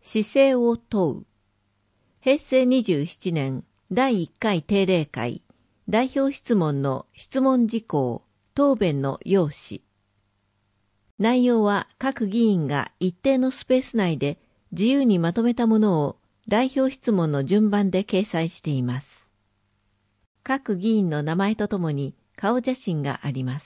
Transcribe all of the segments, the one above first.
姿勢を問う。平成27年第1回定例会代表質問の質問事項答弁の要旨。内容は各議員が一定のスペース内で自由にまとめたものを代表質問の順番で掲載しています。各議員の名前とともに顔写真があります。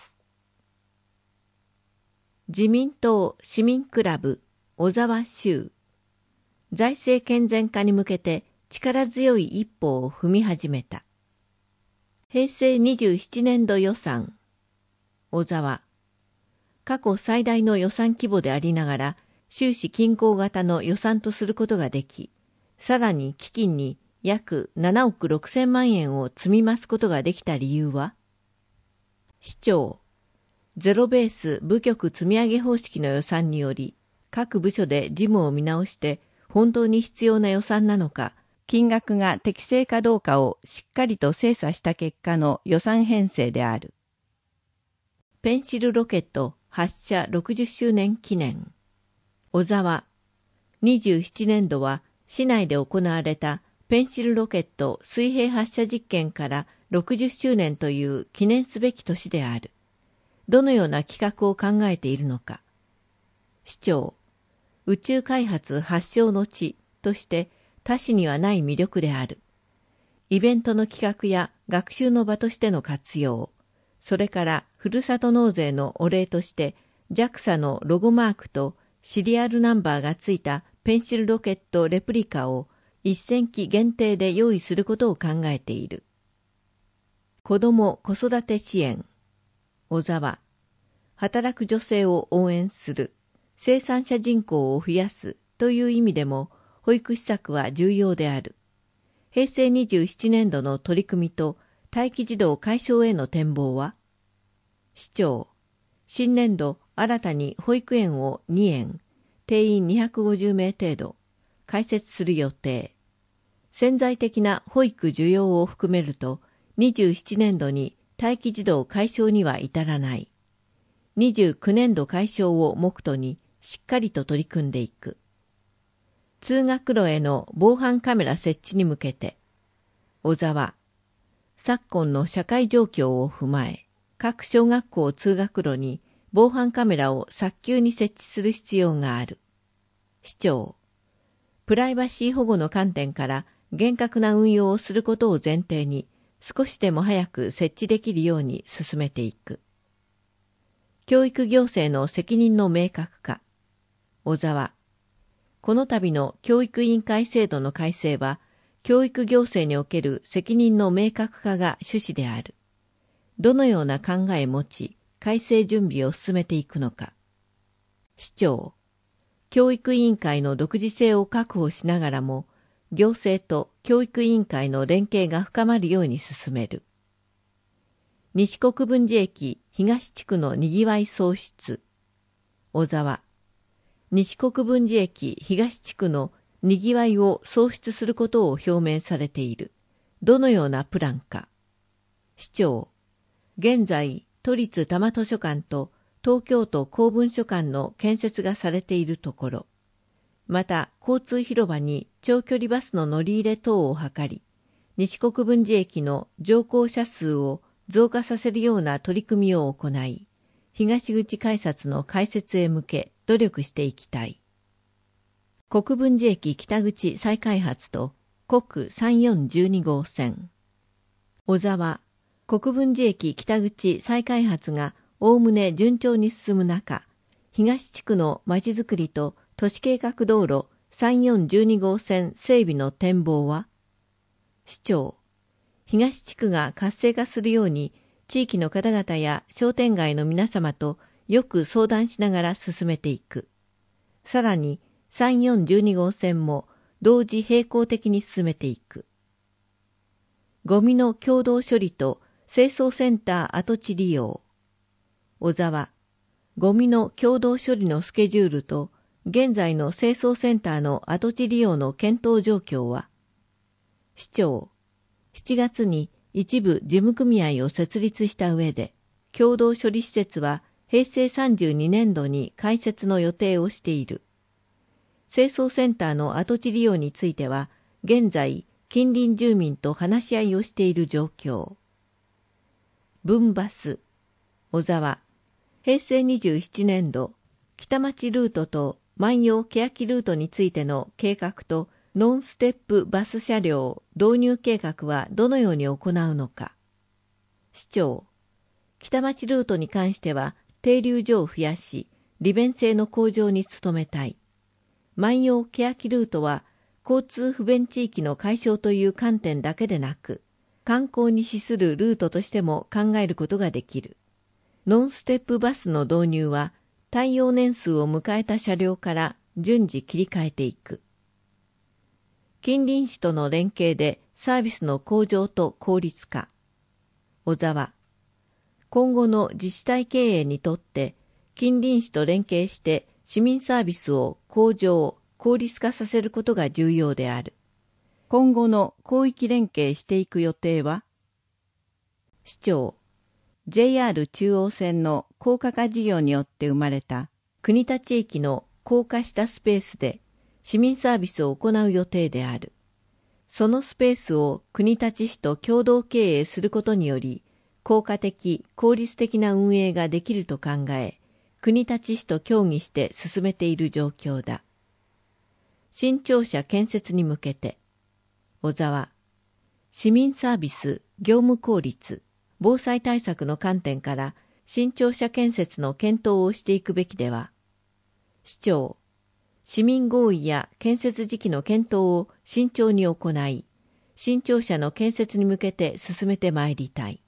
自民党市民クラブ小沢修。財政健全化に向けて力強い一歩を踏み始めた。平成27年度予算。小沢。過去最大の予算規模でありながら、収支均衡型の予算とすることができ、さらに基金に約7億6千万円を積み増すことができた理由は、市長。ゼロベース部局積み上げ方式の予算により、各部署で事務を見直して本当に必要な予算なのか、金額が適正かどうかをしっかりと精査した結果の予算編成である。ペンシルロケット発射60周年記念。小沢。27年度は市内で行われたペンシルロケット水平発射実験から60周年という記念すべき年である。どのような企画を考えているのか。市長。宇宙開発発祥の地として他市にはない魅力である。イベントの企画や学習の場としての活用、それからふるさと納税のお礼として JAXA のロゴマークとシリアルナンバーがついたペンシルロケットレプリカを1000機限定で用意することを考えている。子ども・子育て支援。小沢。働く女性を応援する。生産者人口を増やすという意味でも保育施策は重要である。平成27年度の取り組みと待機児童解消への展望は、市長。新年度新たに保育園を2園、定員250名程度、開設する予定。潜在的な保育需要を含めると、27年度に待機児童解消には至らない。29年度解消を目途にしっかりと取り組んでいく。通学路への防犯カメラ設置に向けて、小沢。昨今の社会状況を踏まえ、各小学校通学路に防犯カメラを早急に設置する必要がある。市長。プライバシー保護の観点から厳格な運用をすることを前提に、少しでも早く設置できるように進めていく。教育行政の責任の明確化。小沢。この度の教育委員会制度の改正は、教育行政における責任の明確化が趣旨である。どのような考えを持ち、改正準備を進めていくのか。市長。教育委員会の独自性を確保しながらも、行政と教育委員会の連携が深まるように進める。西国分寺駅東地区のにぎわい創出。小沢。西国分寺駅東地区のにぎわいを創出することを表明されている。どのようなプランか。市長。現在、都立多摩図書館と東京都公文書館の建設がされているところ。また、交通広場に長距離バスの乗り入れ等を図り、西国分寺駅の乗降者数を増加させるような取り組みを行い、東口改札の開設へ向け努力していきたい。国分寺駅北口再開発と国3412号線。小沢。国分寺駅北口再開発がおおむね順調に進む中、東地区のまちづくりと都市計画道路3412号線整備の展望は、市長。東地区が活性化するように地域の方々や商店街の皆様とよく相談しながら進めていく。さらに3412号線も同時並行的に進めていく。ゴミの共同処理と清掃センター跡地利用。小沢。ゴミの共同処理のスケジュールと現在の清掃センターの跡地利用の検討状況は、市長。7月に一部事務組合を設立した上で、共同処理施設は平成32年度に開設の予定をしている。 清掃センターの跡地利用については、現在、近隣住民と話し合いをしている状況。分バス、小沢、平成27年度、北町ルートと万葉欅ルートについての計画とノンステップバス車両導入計画はどのように行うのか。市長、北町ルートに関しては停留所を増やし、利便性の向上に努めたい。万葉欅ルートは交通不便地域の解消という観点だけでなく、観光に資するルートとしても考えることができる。ノンステップバスの導入は、耐用年数を迎えた車両から順次切り替えていく。近隣市との連携でサービスの向上と効率化。小沢、今後の自治体経営にとって、近隣市と連携して市民サービスを向上、効率化させることが重要である。今後の広域連携していく予定は？市長、JR 中央線の高架化事業によって生まれた国立駅の高架したスペースで市民サービスを行う予定である。そのスペースを国立市と共同経営することにより、効果的、効率的な運営ができると考え、国立市と協議して進めている状況だ。新庁舎建設に向けて、小沢、市民サービス、業務効率、防災対策の観点から新庁舎建設の検討をしていくべきでは、市長、市民合意や建設時期の検討を慎重に行い、新庁舎の建設に向けて進めてまいりたい。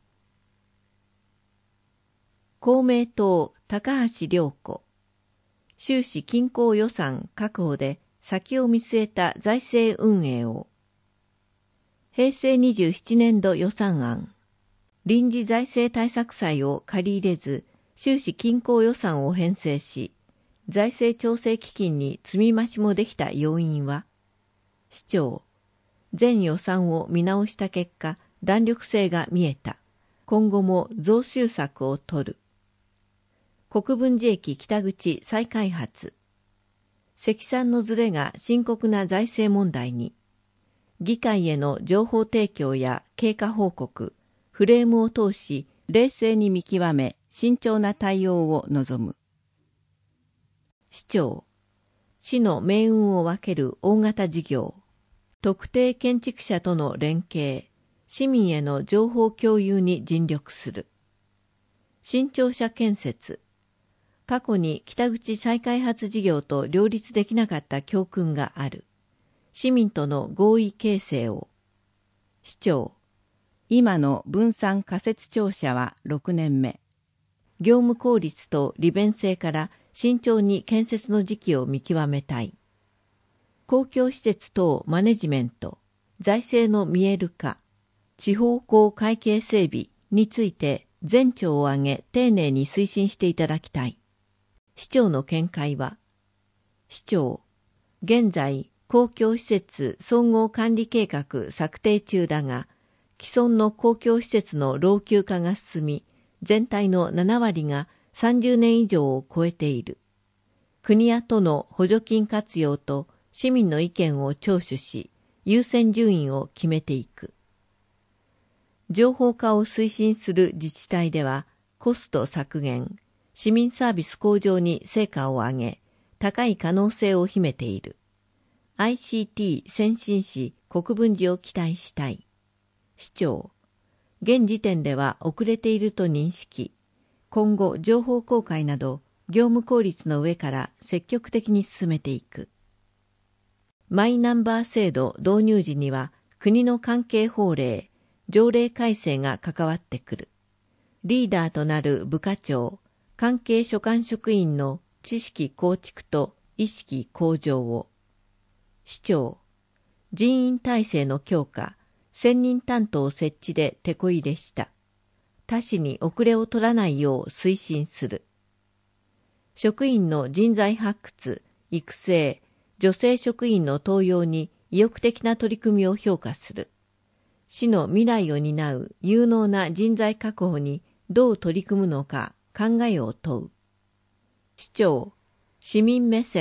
公明党高橋良子、収支均衡予算確保で先を見据えた財政運営を。平成27年度予算案。臨時財政対策債を借り入れず、収支均衡予算を編成し、財政調整基金に積み増しもできた要因は、市長、全予算を見直した結果、弾力性が見えた。今後も増収策を取る。国分寺駅北口再開発。積算のズレが深刻な財政問題に、議会への情報提供や経過報告、フレームを通し、冷静に見極め、慎重な対応を望む。市長、市の命運を分ける大型事業、特定建築者との連携、市民への情報共有に尽力する。新庁舎建設、過去に北口再開発事業と両立できなかった教訓がある。市民との合意形成を。市長、今の分散仮設庁舎は6年目。業務効率と利便性から慎重に建設の時期を見極めたい。公共施設等マネジメント、財政の見える化、地方公会計整備について全庁を挙げ丁寧に推進していただきたい。市長の見解は、市長、現在公共施設総合管理計画策定中だが、既存の公共施設の老朽化が進み、全体の7割が30年以上を超えている。国や都の補助金活用と市民の意見を聴取し、優先順位を決めていく。情報化を推進する自治体では、コスト削減、市民サービス向上に成果を上げ、高い可能性を秘めている。ICT 先進市国分寺を期待したい。市長、現時点では遅れていると認識。今後情報公開など業務効率の上から積極的に進めていく。マイナンバー制度導入時には国の関係法令、条例改正が関わってくる。リーダーとなる部課長、関係所管職員の知識構築と意識向上を。市長、人員体制の強化、専任担当設置で手こ入れした。他市に遅れを取らないよう推進する。職員の人材発掘、育成、女性職員の登用に意欲的な取り組みを評価する。市の未来を担う有能な人材確保にどう取り組むのか考えを問う。市長、市民目線、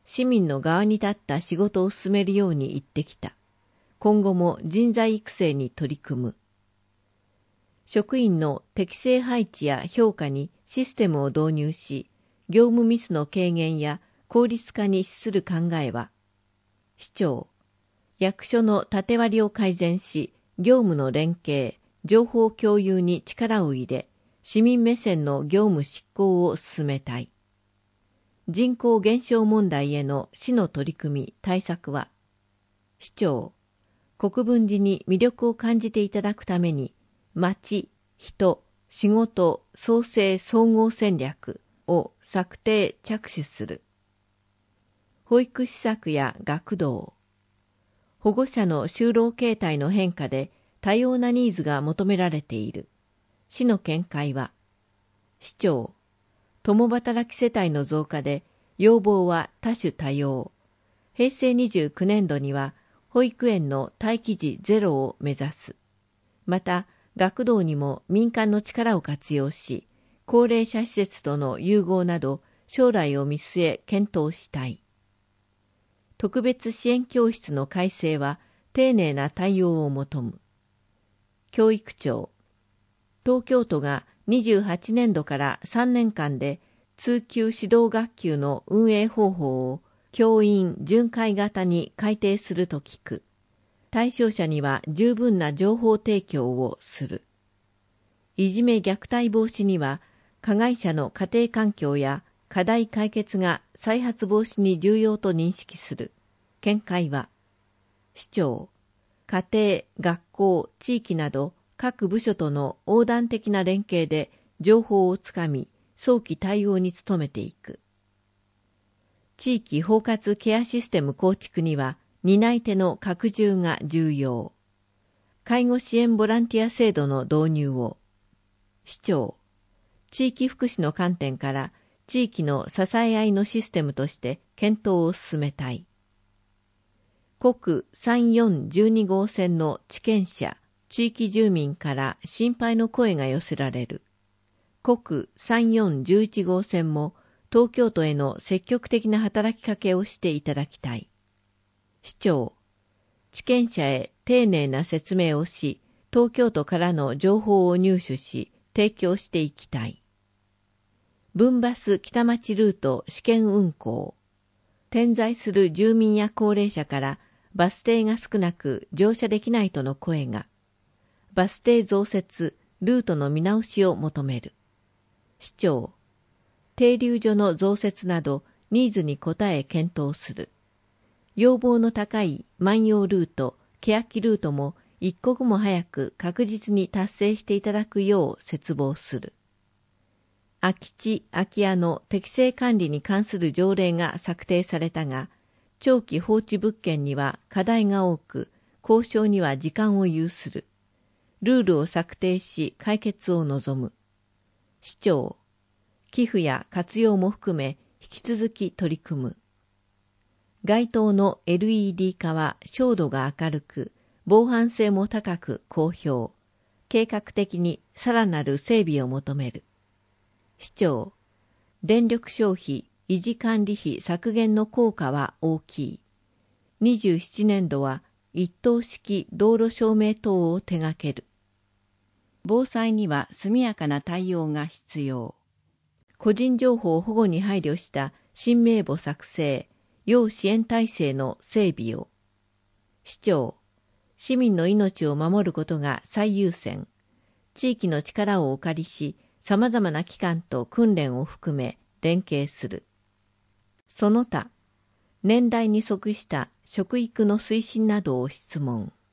市民の側に立った仕事を進めるように言ってきた。今後も人材育成に取り組む。職員の適正配置や評価にシステムを導入し、業務ミスの軽減や効率化に資する考えは、市長、役所の縦割りを改善し、業務の連携、情報共有に力を入れ、市民目線の業務執行を進めたい。人口減少問題への市の取り組み、対策は、市長、国分寺に魅力を感じていただくために、町、人、仕事、創生総合戦略を策定着手する。保育施策や学童。保護者の就労形態の変化で多様なニーズが求められている。市の見解は、市長、共働き世帯の増加で要望は多種多様。平成29年度には保育園の待機児ゼロを目指す。また、学童にも民間の力を活用し、高齢者施設との融合など将来を見据え検討したい。特別支援教室の改正は丁寧な対応を求む。教育庁、東京都が28年度から3年間で通級指導学級の運営方法を教員巡回型に改定すると聞く。対象者には十分な情報提供をする。いじめ虐待防止には加害者の家庭環境や課題解決が再発防止に重要と認識する。見解は、市長、家庭、学校、地域など各部署との横断的な連携で情報をつかみ、早期対応に努めていく。地域包括ケアシステム構築には担い手の拡充が重要。介護支援ボランティア制度の導入を。市長、地域福祉の観点から地域の支え合いのシステムとして検討を進めたい。国3412号線の地権者、地域住民から心配の声が寄せられる。国3411号線も東京都への積極的な働きかけをしていただきたい。市長、地権者へ丁寧な説明をし、東京都からの情報を入手し、提供していきたい。分バス北町ルート試験運行。点在する住民や高齢者からバス停が少なく乗車できないとの声が。バス停増設、ルートの見直しを求める。市長、停留所の増設などニーズに応え検討する。要望の高い万葉ルート、欅ルートも一刻も早く確実に達成していただくよう切望する。空き地・空き家の適正管理に関する条例が策定されたが、長期放置物件には課題が多く、交渉には時間を要する。ルールを策定し解決を望む。市長、寄付や活用も含め引き続き取り組む。街灯の LED 化は照度が明るく、防犯性も高く好評。計画的にさらなる整備を求める。市長、電力消費、維持管理費削減の効果は大きい。27年度は一灯式道路照明灯を手掛ける。防災には速やかな対応が必要。個人情報保護に配慮した新名簿作成、要支援体制の整備を。市長、市民の命を守ることが最優先。地域の力をお借りし、様々な機関と訓練を含め連携する。その他、年代に即した食育の推進などを質問。